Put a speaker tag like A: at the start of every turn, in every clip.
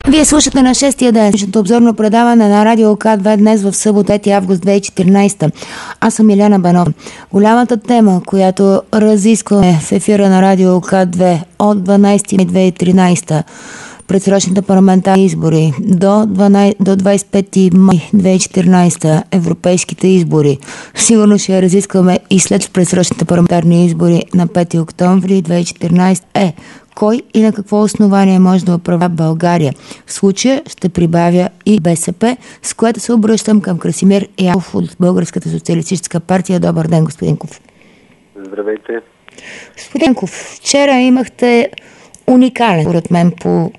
A: Вие слушате на 6-я ден обзорно предаване на Радио К2 днес в събота, 5 август 2014. Аз съм Иляна Банов. Голямата тема, която разискваме в ефира на Радио К2 от 12 май 2013, предсрочните парламентарни избори до 25 май 2014, европейските избори. Сигурно ще я разискваме и след предсрочните парламентарни избори на 5 октомври 2014. Кой и на какво основание може да управлява България? В случая ще прибавя и БСП, с което се обръщам към Красимир Янков от Българската социалистическа партия. Добър ден, господин Янков.
B: Здравейте.
A: Господин Янков, вчера имахте уникален, според мен, по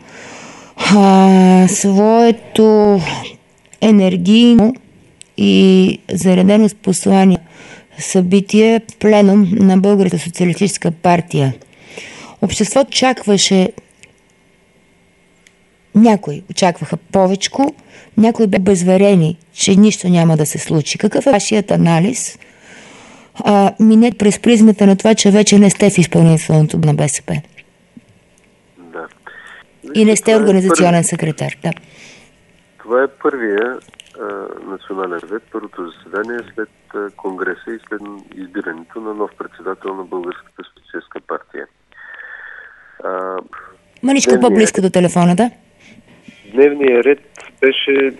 A: своето енергийно и заредено с послание събитие пленум на Българската социалистическа партия. Обществото очакваше, някои очакваха повечко, някои бе безверени, че нищо няма да се случи. Какъв е вашият анализ? Минете през призмата на това, че вече не сте в изпълнителното на БСП.
B: Да.
A: И не сте организационен секретар. Да.
B: Това е първия национален съвет, първото заседание след Конгреса и след избирането на нов председател на Българската социалистическа партия.
A: Маничко по-близко до телефона, да?
B: Дневният ред беше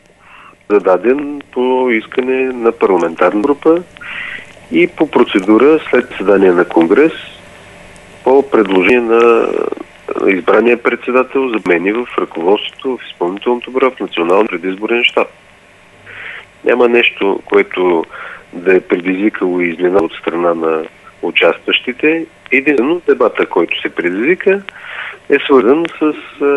B: зададен по искане на парламентарна група и по процедура след заседание на Конгрес по предложение на избрания председател за промени в ръководството, в изпълнителното бюро, в национален предизборен щаб. Няма нещо, което да е предизвикало изненада от страна на участващите. Единствено дебата, който се предизвика, е свързан с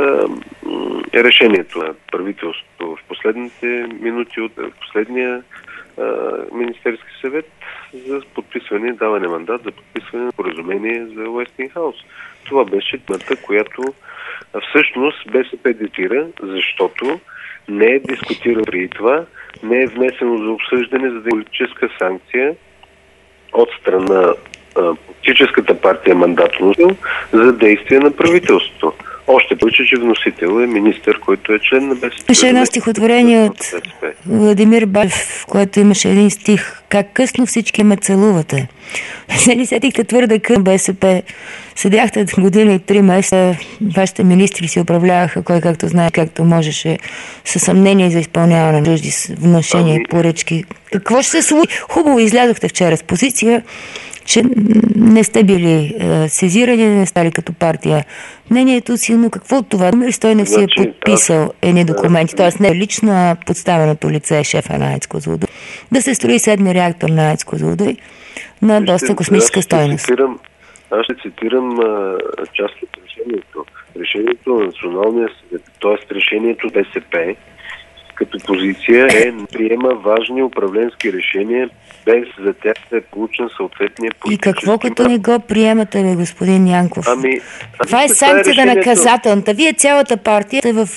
B: решението на правителството в последните минути от последния Министерски съвет за подписване, даване мандат за подписване на споразумение за Уестингхаус. Това беше темата, която всъщност БСП датира, защото не е дискутирано преди това, не е внесено за обсъждане за политическа санкция от страна политическата партия мандатоносител за действие на правителството. Още повече, че вносител е министър, който е член на БСП.
A: Имаше едно стихотворение от Владимир Баев, в което имаше един стих: "Как късно всички ме целувате." Не сетихте твърде късно БСП. Седяхте година и 3 месеца, вашите министри си управляваха кой както знае, както можеше, със съмнение за изпълняване на чужди внушения и поръчки. Какво ще се случи? Хубаво излязохте вчера с позиция, че не сте били сезирани, не стали като партия мнението си, но какво от това? Номер Стойнев си е подписал едни документи, т.е. не лично, а подставеното лице е шефа на АЕЦ Козлодуй, да се строи 7-ми реактор на АЕЦ Козлодуй на доста космическа стойност.
B: Аз ще цитирам част от решението. Решението на Националния съвет, т.е. решението БСП, като позиция приема важни управленски решения, без за тях да е получен съответния политически.
A: И какво като не го приемате, бе, господин Янков? Това е санкцията на наказателната. Вие цялата партия сте в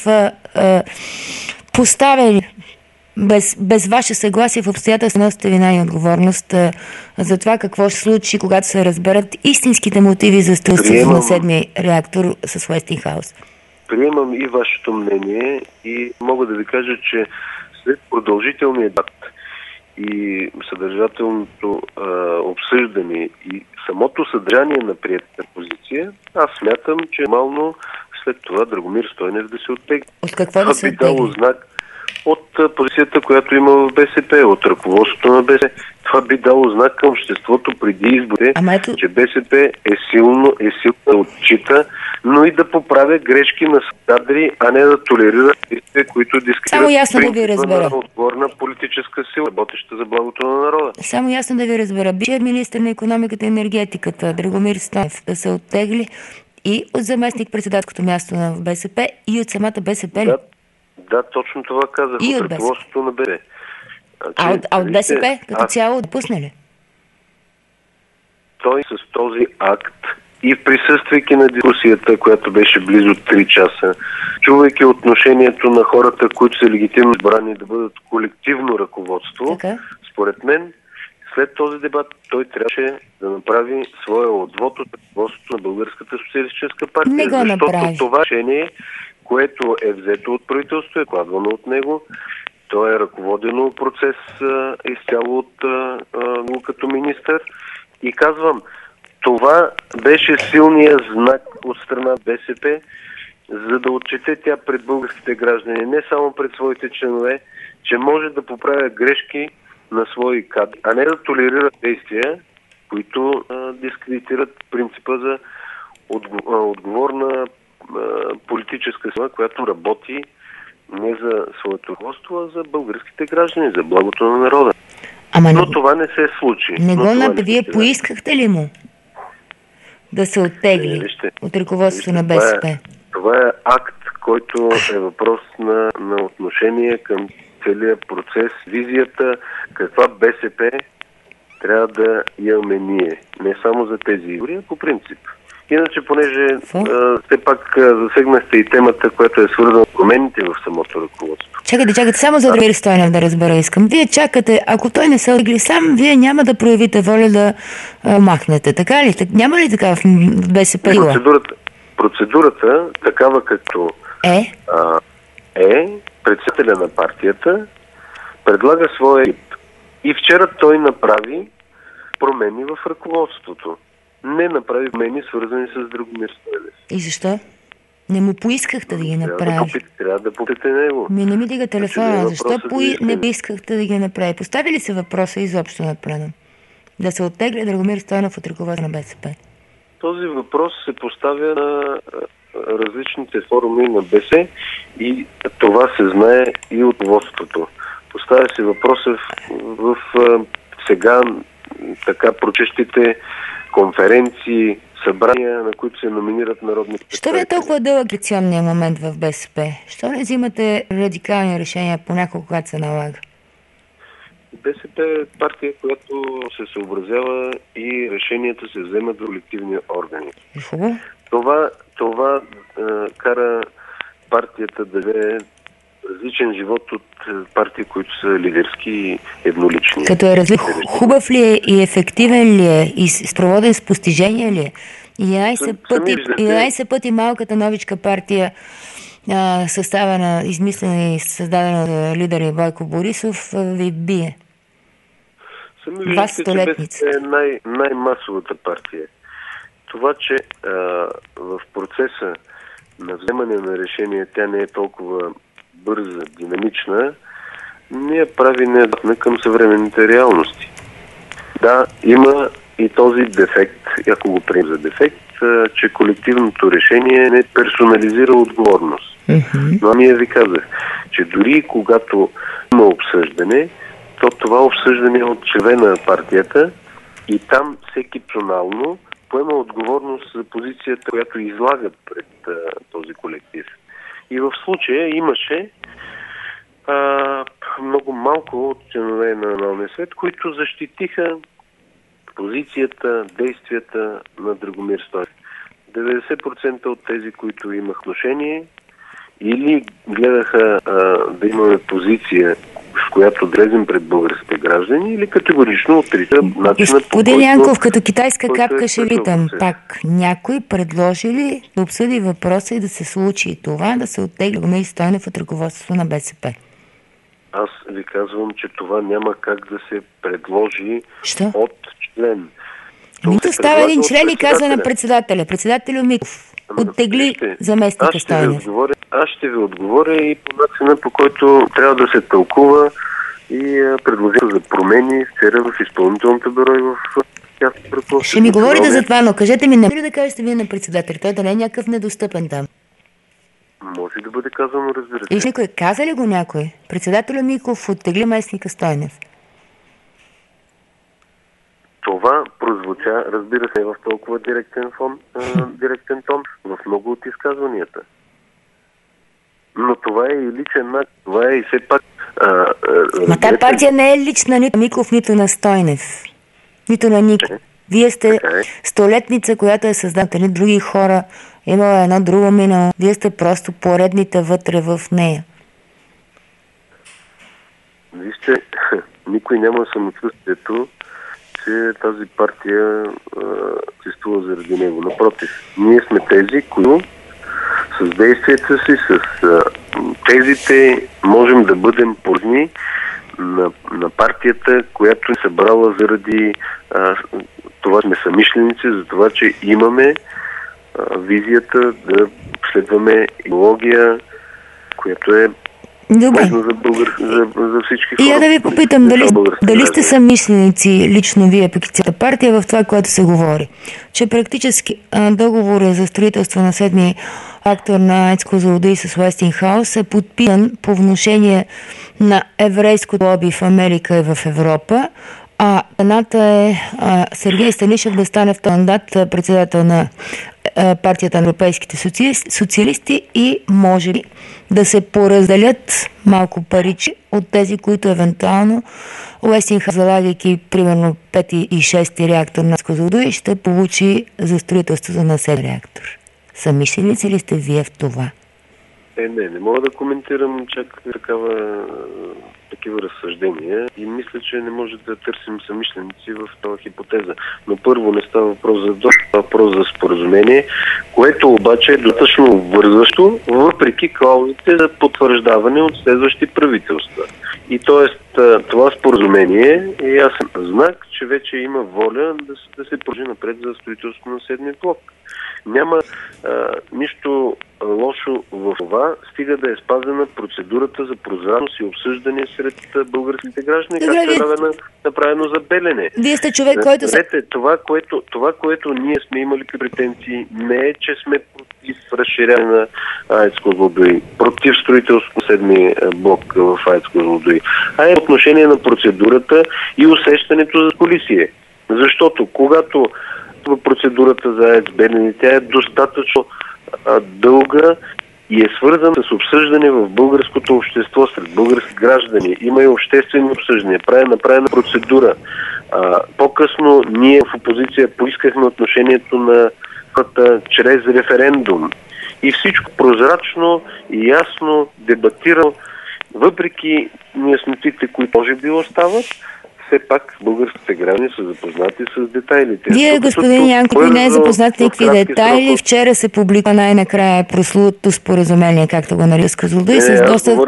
A: поставени без ваше съгласие в обстоятелства, носите вина и отговорност за това какво ще случи, когато се разберат истинските мотиви за строителството на 7-ми реактор с Уестингхаус.
B: Приемам и вашето мнение и мога да ви кажа, че след продължителния дебат и съдържателното обсъждане и самото съдържание на приятата позиция, аз смятам, че нормално след това Драгомир Стойнев да се оттегли.
A: От какво да се оттегли?
B: Знак от позицията, която има в БСП, от ръководството на БСП. Това би дало знак към обществото преди изборите, че БСП е силно да отчита, но и да поправя грешки на кадри, а не да толерира действия, които дискриминират принципа на отговорна политическа сила, работеща за благото на народа.
A: Само ясно да ви разбера. Бившият министър на икономиката и енергетиката Драгомир Стойнев да се оттегли и от заместник-председателското място на БСП и от самата БСП ли?
B: Да, точно това казах.
A: И
B: от ръководството на БСП.
A: А от БСП като цяло допусне ли?
B: Той с този акт и присъствайки на дискусията, която беше близо 3 часа, чувайки отношението на хората, които са легитимно избрани да бъдат колективно ръководство, според мен, след този дебат той трябваше да направи своя отвод от ръководството на Българската социалистическа партия.
A: Не го направи.
B: Защото това решение, което е взето от правителството, е кладвано от него. То е ръководено процес изцяло от него като министър. И казвам, това беше силният знак от страна БСП, за да отчете тя пред българските граждани, не само пред своите членове, че може да поправя грешки на свои кадри, а не да толерира действия, които дискредитират принципа за отговорна политическа сила, която работи не за своето ръководство, а за българските граждани, за благото на народа. Но това не се случи.
A: Вие поискахте ли му да се оттегли от ръководството на БСП?
B: Това е акт, който е въпрос на отношение към целият процес, визията, каква БСП трябва да имаме ние. Не само за тези избори, а по принцип. Иначе, понеже все пак засегнахте и темата, която е свързана с промените в самото ръководство.
A: Чакайте, само за Драгомир Стойнев да разбера искам. Вие чакате, ако той не се оттегли сам, вие няма да проявите воля да махнете, така ли? Няма ли така в БСП?
B: Процедурата, такава като председателя на партията, предлага своя екип. И вчера той направи промени в ръководството. Не направи промени, свързани с Драгомир Стойнев.
A: И защо? Не му поискахте да ги направи?
B: Трябва да попитате него.
A: Не ми дига телефона. Защо не поискахте да ги направи? Постави ли се въпроса изобщо напреден? Да се оттегли Драгомир Стойнев от ръководството на БСП?
B: Този въпрос се поставя на различните форуми на БСП и това се знае и от ръководството. Поставя се въпроса в сега така прочещите конференции, събрания, на които се номинират народни представители.
A: Що ви е толкова дълъг лекционния момент в БСП? Що не взимате радикални решения понякога, когато се налага?
B: БСП е партия, която се съобразява и решенията се вземат в колективни органи. Това кара партията да даде различен живот от партии, които са лидерски и еднолични.
A: Като е хубав ли е и ефективен ли е и спроводен с постижения ли е? И 11 пъти малката новичка партия, съставена, измислена и създадена от лидера Бойко Борисов, ви бие.
B: Сами виждате, че е най-масовата партия. Това, че в процеса на вземане на решение тя не е толкова бърза, динамична, не я прави неадекватна към съвременните реалности. Да, има и този дефект, ако го приемем за дефект, че колективното решение не персонализира отговорност. Но ние ви казах, че дори когато има обсъждане, то това обсъждане е от членове на партията и там всеки персонално поема отговорност за позицията, която излагат пред този колектив. И в случая имаше много малко от членове на Народния съвет, които защитиха позицията, действията на Драгомир Стойнев. 90% от тези, които имах отношение, или гледаха да имаме позиция, в която дрезим пред българските граждани, или категорично отричат начина, по който...
A: Господин Янков, като китайска капка ще питам пак. Някой предложи ли да обсъди въпроса и да се случи това, да се оттегли Драгомир Стойнев от ръководството на БСП?
B: Аз ви казвам, че това няма как да се предложи от член.
A: Нито става един член и казва на председателя. Председателю Миков, оттегли заместника Стойнев.
B: Аз ще ви отговоря и по начина, по който трябва да се тълкува и предложението за промени вчера в изпълнителното бюро и в тяхното ръководство.
A: Ще ми говорите за това, но кажете ми, не ли да кажете вие на председател, той да не е някакъв недостъпен там?
B: Може да бъде казано, разбира се.
A: Виж, никой каза ли го някой? Председателя Миков оттегли местника Стойнев.
B: Това прозвуча, разбира се, в толкова директен тон, в много от изказванията. Но това е и личен начин. Това е и все пак...
A: Тази партия не е лична нито на Миков, нито на Стойнев. Нито на никой. Вие сте столетница, която е създателни други хора. Имала едно друго минало. Вие сте просто поредните вътре в нея.
B: Вижте, никой няма самочувствието, че тази партия съществува заради него. Напротив, ние сме тези, които с действията си, с тезите, можем да бъдем полезни на партията, която е събрала заради това, сме самишленици, за това, че имаме визията да следваме идеология, която е важна за всички хора.
A: И я да ви попитам, дали сте самишленици, лично вие, пък и цялата партия, в това, което се говори, че практически договорът за строителство на 7-ми реактор на АЕЦ Козлодуй с Уестингхаус е подписан по внушение на еврейското лоби в Америка и в Европа, а едната е Сергей Станишев да стане в този мандат председател на партията на европейските социалисти и може ли да се поразделят малко паричи от тези, които евентуално Уестингхаус, залагайки примерно 5 и 6 реактор на Козлодуй, ще получи за строителството на 7 реактор. Самишленици ли сте вие в това?
B: Не мога да коментирам чак такива разсъждения и мисля, че не може да търсим самишленици в тази хипотеза. Но първо не става въпрос за въпрос за споразумение, което обаче е достатъчно вързващо, въпреки клаузите за потвърждаване от следващи правителства. И т.е. това споразумение е ясен знак, че вече има воля да се продължи напред за строителството на 7-ми блок. Няма нищо лошо в това, стига да е спазена процедурата за прозрачност и обсъждане сред българските граждани, както е направено за Белене.
A: Вие сте човек, който...
B: Това, което ние сме имали претенции, не е, че сме против разширяване на АЕЦ Козлодуй, против строителството на 7-ми блок в АЕЦ Козлодуй, а е отношение на процедурата и усещането за колисие. Защото когато процедурата за АЕЦ Белене, тя е достатъчно дълга и е свързана с обсъждане в българското общество, сред български граждани. Има и обществени обсъждания, направена процедура. По-късно ние в опозиция поискахме отношението на хората чрез референдум. И всичко прозрачно и ясно дебатирано, въпреки неяснотите, които може би остават, все пак българските граждани са запознати с детайлите.
A: Вие, господин Янков, не е запознат с никакви детайли. Вчера се публикува най-накрая прословутото споразумение, както го нарича Козлодуй, с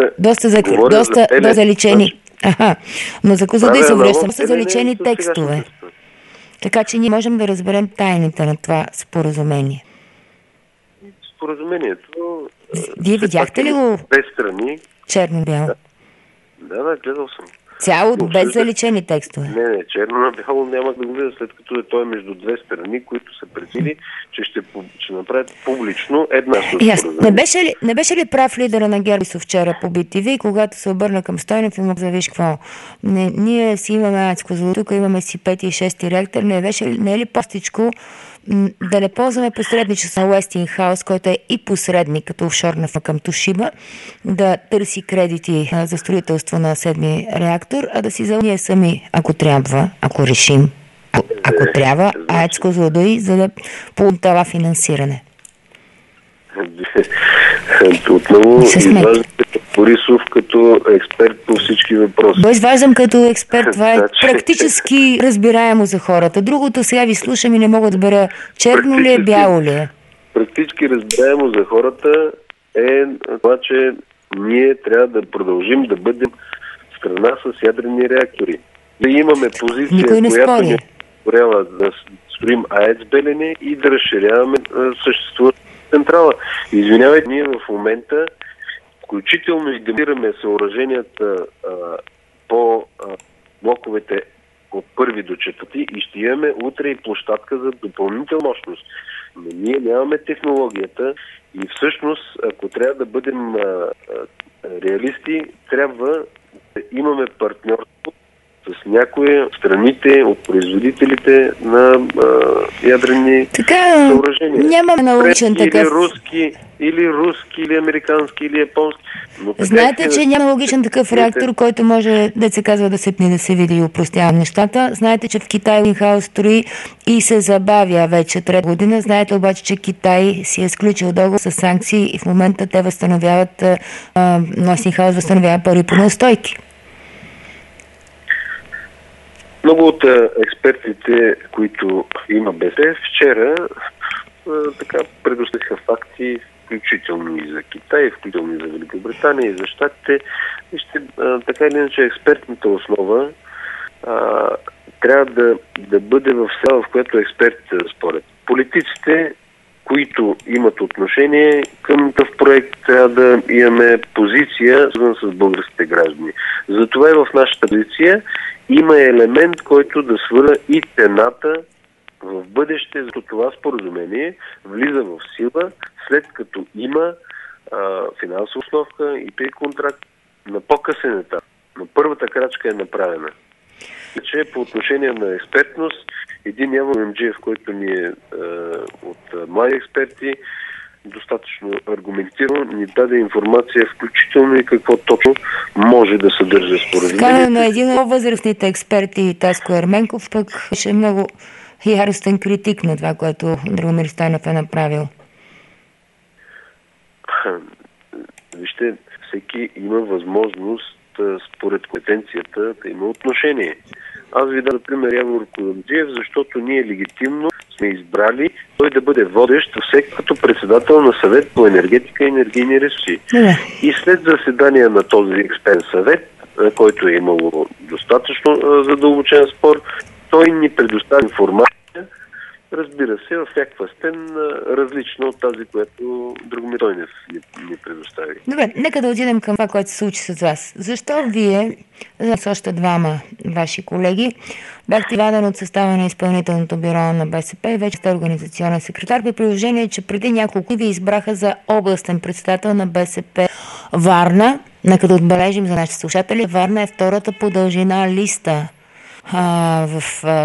A: доста заличени. Но за Козлодуй се връщам с заличени текстове. Така че ние можем да разберем тайните на това споразумение.
B: Споразумението...
A: Вие видяхте ли го?
B: Две страни.
A: Черно-бяло.
B: Да, гледал съм.
A: Цяло, без заличени текстове.
B: Не, черно на бяло няма да го видя, след като той е между две страни, които са предвидили, че ще направят публично една споразумение.
A: Не беше ли прав лидера на ГЕРБ вчера по BTV, когато се обърна към Стойнев и му завиш какво? Ние си имаме АЕЦ Козлодуй, тук имаме си 5 и 6 реактор, не е ли постичко да не ползваме посредничество на Уестингхаус, който е и посредник като офшорна към Тошиба, да търси кредити за строителство на 7-ми реактор, а да си ние сами, ако трябва, ако решим, ако трябва, АЕЦ Козлодуй, за да получим това финансиране.
B: Отново изваждате Борисов като експерт по всички въпроси.
A: Го изваждам като експерт, това е практически разбираемо за хората. Другото сега ви слушам и не мога да бъда черно ли е, бяло ли е.
B: Практически разбираемо за хората е това, че ние трябва да продължим да бъдем страна с ядрени реактори. Да имаме позиция, която ни позволява да строим АЕЦ Белене и да разширяваме съществуващата централа. Извинявайте, ние в момента включително и демонтираме съоръженията по блоковете от 1 до 4 и ще имаме утре и площадка за допълнителна мощност. Но ние нямаме технологията и всъщност, ако трябва да бъдем реалисти, трябва да имаме партньорство с някои страните от производителите на ядрени съоръжения.
A: Няма аналогичен такъв.
B: Или руски, или американски, или японски.
A: Знаете, че няма логичен такъв реактор, който може да се казва да се пне, да се види и упростява нещата. Знаете, че в Китай Уестингхаус строи и се забавя вече 3 година. Знаете обаче, че Китай си е сключил договор с санкции и в момента те възстановяват, Уестингхаус възстановява пари по неустойки.
B: Много от експертите, които има БС, вчера предоставиха факти, включително и за Китай, включително и за Великобритания, и за Щатите. Вижте, така или иначе експертната основа трябва да бъде в села, в която експертите да спорят. Политиците, които имат отношение към такъв проект, трябва да имаме позиция, свързана с българските граждани. Затова и в нашата позиция има елемент, който да свърза и цената в бъдеще, защото това споразумение влиза в сила, след като има финансова основка и при контракт на по-късен етап. Но първата крачка е направена. Че по отношение на експертност, един Явор Емджиев, който ни е от млади експерти, достатъчно аргументирано ни даде информация, включително и какво точно може да съдържа споразумението.
A: Казано на един от възрастните експерти, Таско Ерменков, пък беше много яростен критик на това, което Драгомир Стойнев е направил.
B: Вижте, всеки има възможност според компетенцията да има отношение. Аз ви дам пример Явор Куюмджиев, защото ние легитимно сме избрали той да бъде водещ всеки като председател на съвет по енергетика и енергийни ресурси. И след заседание на този експертен съвет, който е имало достатъчно задълбочен спор, той ни предоставя информация, разбира се, в някаква степен различна от тази, която Драгомир Стойнев ни предостави.
A: Добре, нека да отидем към това, което се случи с вас. Защо вие, с още двама ваши колеги, бяхте извадени от състава на изпълнителното бюро на БСП и вече сте организационен секретар, при положение, че преди няколко ви избраха за областен председател на БСП Варна? Нека да отбележим за нашите слушатели, Варна е втората по дължина листа в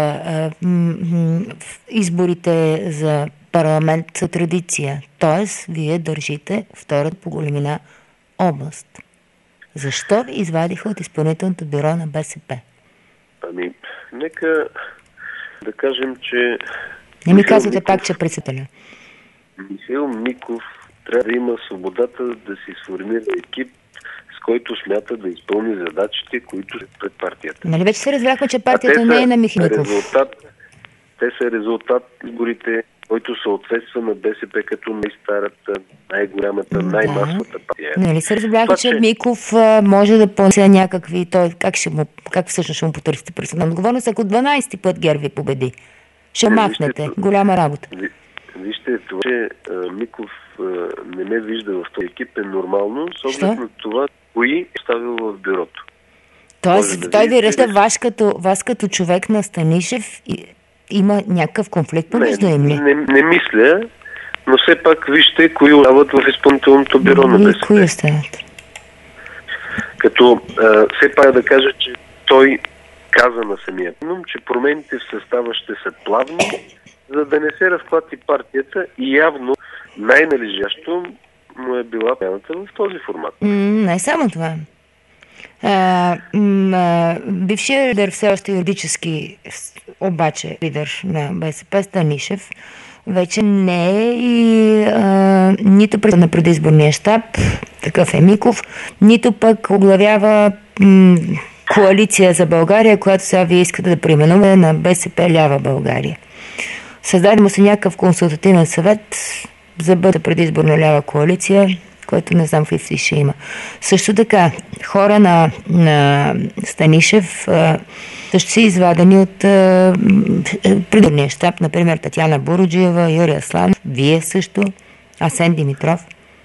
A: изборите за парламент са традиция. Тоест, вие държите втората по големина област. Защо ви извадиха от изпълнителното бюро на БСП?
B: Ами, нека да кажем, че...
A: Не ми казвате пак, че председателя.
B: Михаил Миков трябва да има свободата да си сформира екип, с който смята да изпълни задачите, които са пред партията.
A: Нали вече се разбрахме, че партията не е на Михаил Миков?
B: Те са резултат изборите, който съответства на БСП като най-старата, най-голямата, най-масовата партия.
A: Нали се разбрахме, че Миков може да понесе някакви... Как всъщност ще му потърсите персонална отговорност, ако 12-ти път ГЕРБ ви победи? Ще махнете. Голяма работа.
B: Вижте, това, че Миков не ме вижда в този екип е нормално, с оглед на това, кои е ставил в бюрото.
A: Тоест, той ви ръща вас като човек на Станишев има някакъв конфликт помежду им ли?
B: Не мисля, но все пак вижте кои остават в изпълнителното бюро на БСП.
A: Кои остават?
B: Като все пак да кажа, че той каза на самия пленум, че промените в състава ще са плавни, за да не се разклати партията и явно най-належащо му е била пяната в този формат.
A: Не само това. Бившият лидер, все още юридически обаче лидер на БСП, Станишев, вече не е и нито председател на предизборния щаб, такъв е Миков, нито пък оглавява коалиция за България, която сега вие искате да преименувате на БСП Лява България. Създаде му се някакъв консултативен съвет за бъде предизборна лява коалиция, който не знам какви ще има. Също така, хора на Станишев също са извадени от предизборния щаб, например Татяна Буруджиева, Юрий Асланов, вие също, Асен Димитров.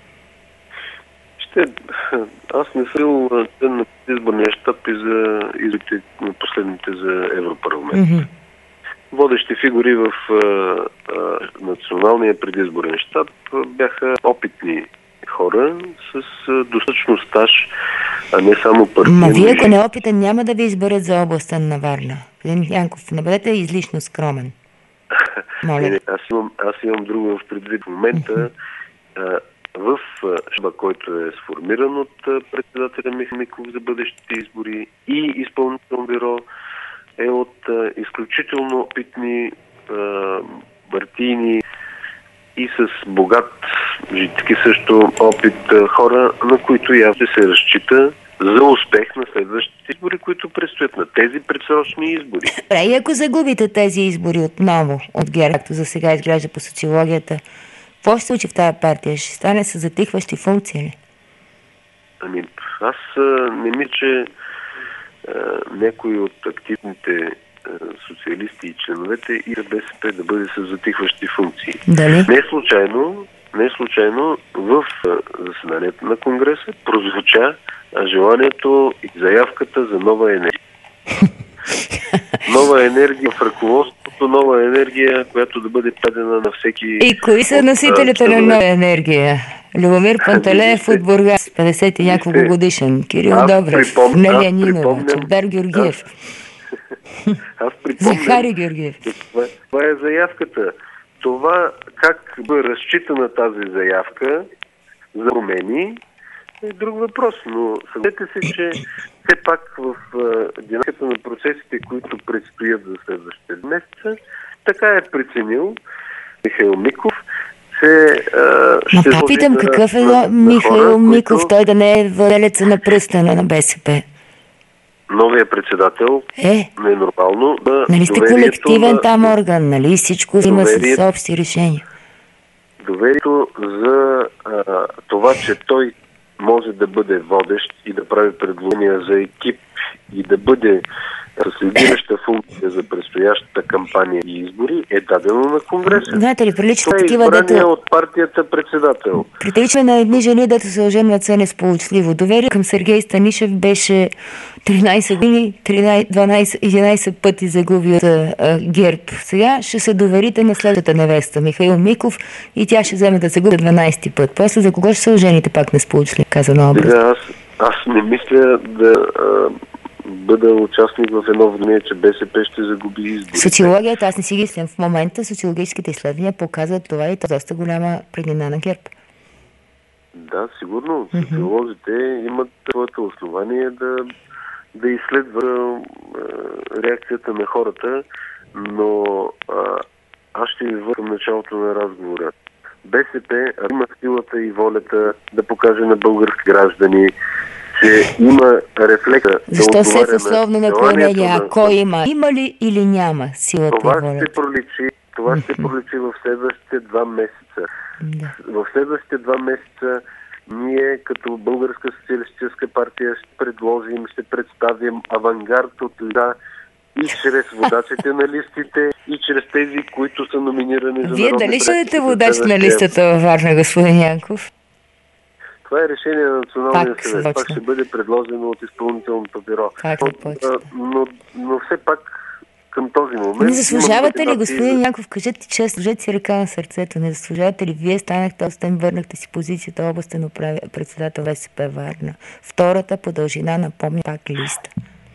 B: Аз не съм член на предизборния щаб и за изборите на последните за Европарламент. Водещи фигури в националния предизборен щаб бяха опитни хора с достатъчно стаж, а не само партийни.
A: Вие, ако не е опитен, няма да ви изберат за областен на Варна. Янков, не бъдете излишно скромен. Моля.
B: Аз имам друго в предвид. В момента в щаба, който е сформиран от председателя Михаил Миков за бъдещите избори и изпълнително бюро, е от изключително опитни партийни и с богат житки също опит хора, на които явно се разчита за успех на следващите избори, които предстоят, на тези предсрочни избори.
A: И ако загубите тези избори отново от ГЕРБ, както за сега изглежда по социологията, Какво ще се случи в тази партия? Ще стане с затихващи функции ли?
B: Ами, аз не мисля, че някои от активните социалисти и членовете и БСП да бъде с затихващи функции.
A: Дали?
B: Не е случайно в заседанието на Конгреса прозвуча желанието и заявката за нова енергия. Нова енергия в ръководството, нова енергия, която да бъде падена на всеки...
A: И кои са носителите на нова енергия? Любомир Пантелеев от Бургас, 50 и няколко годишен. Кирил Добрев, Нелия Нинова, Чавдар Георгиев.
B: Аз припомням...
A: Захари Георгиев.
B: Това е заявката. Това как бъде разчитана тази заявка за промени е друг въпрос. Но съгласете се, че все пак в динамиката на процесите, които предстоят за следващите месеца, така е преценил Михаил Миков, че ще
A: пак питам, какъв е Михаил Миков, той да не е владелеца на пръстена на БСП?
B: Новия председател не е нормално да...
A: Нали сте колективен там орган, нали? Всичко има с общи решения.
B: Доверието за това, че той може да бъде водещ и да прави предложения за екип и да бъде с лидираща функция за предстоящата кампания и избори, е дадено на Конгреса.
A: Знаете ли, прилича такива
B: избрания от партията председател.
A: Прилича на едни жени, дето се оженват се несполучливо. Доверие към Сергей Станишев беше 13 години, 11 пъти загуби от ГЕРБ. Сега ще се доверите на следващата невеста, Михаил Миков, и тя ще вземе да загуби 12 път. После за кого ще се ожените пак несполучливо, каза на образ?
B: Аз не мисля да бъда участник в едно мнение, че БСП ще загуби изборите.
A: Социологията, аз не си ги слям. В момента социологическите изследвания показват това и това е доста голяма преднина на ГЕРБ.
B: Да, сигурно. Социолозите имат своето основание да изследва реакцията на хората, но аз ще ви върна началото на разговора. БСП има силата и волята да покаже на български граждани, че има рефлекса.
A: Защо се е условно наклонение? А кой има? Има ли или няма силата и волята?
B: Това ще проличи в следващите 2 месеца.
A: Да.
B: В следващите 2 месеца ние като Българска социалистическа партия ще предложим, ще представим авангард от лица и чрез водачите на листите, и чрез тези, които са номинирани за
A: Вие дали ще бъдете водач на листата във Варна, господин Янков?
B: Това е решение на Националния съвет. Пак ще бъде предложено от изпълнителното бюро. Но все пак към този момент...
A: Не заслужавате ли, господин Янков, кажете честно, сложете си ръка на сърцето, не заслужавате ли? Вие станахте остен, върнахте си позицията областен председател БСП Варна. Втората по дължина, напомня, пак листа.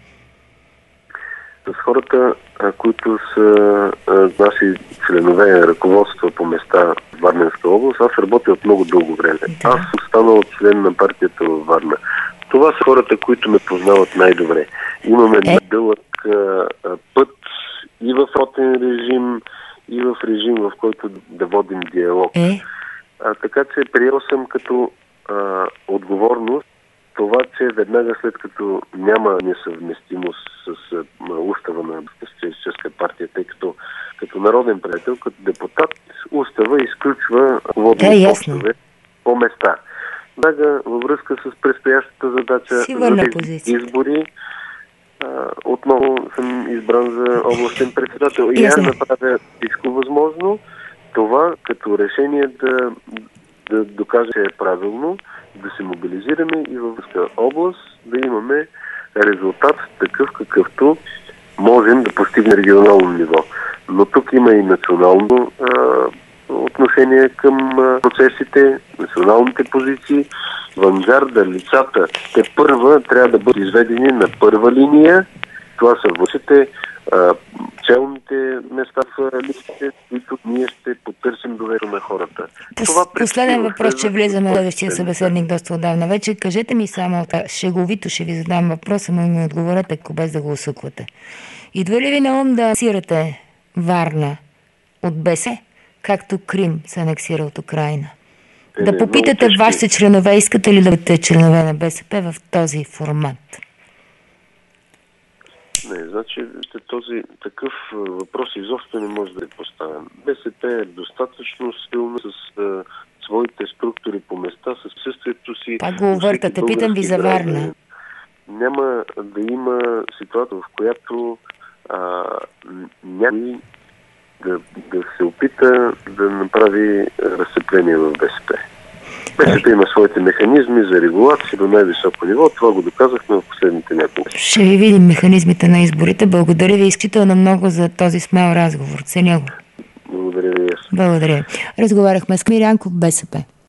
B: С хората, които са наши членове, ръководства по места в Варненска област, аз работя от много дълго време. Да. Аз съм станал член на партията във Варна. Това са хората, които ме познават най-добре. Имаме дълъг път и в ротен режим, и в режим, в който да водим диалог. Така че приел съм като отговорност това, че веднага след като няма несъвместимост с устава на Социалистическа партия, тъй като народен приятел, като депутат, устава изключва водни постове по места. Веднага във връзка с предстоящата задача за тези избори, отново съм избран за областен председател. И аз направя всичко възможно това като решение да докаже, че е правилно, да се мобилизираме и във връзка област, да имаме резултат такъв, какъвто можем да постигне регионално ниво. Но тук има и национално отношение към процесите, националните позиции, авангарда, лицата. Те първа трябва да бъдат изведени на първа линия. Това са външните, челните места в листите, които ние ще потърсим доверие на хората.
A: Последен въпрос, че влизаме в следващия събеседник доста отдавна вече. Кажете ми само, шеговито ще ви задам въпроса, но ми отговорете, ако без да го усуквате. Идва ли ви на ум да анексирате Варна от БСП, както Крим се анексира от Украйна? Да попитате вашите членове, искате ли да бъдете членове на БСП в този формат?
B: Не, значи този такъв въпрос изобщо не може да е поставен. БСП е достатъчно силна с своите структури по места, с присъствието си.
A: Пак го увъртате. Питам ви за Варна.
B: Няма да има ситуация, в която някой да се опита да направи разцепление в БСП. БСП има своите механизми за регулация до най-високо ниво. Това го доказахме в последните няколко.
A: Ще ви видим механизмите на изборите. Благодаря ви изключително много за този смел разговор. Ценя го.
B: Благодаря ви.
A: Благодаря. Разговаряхме с Красимир Янков, БСП.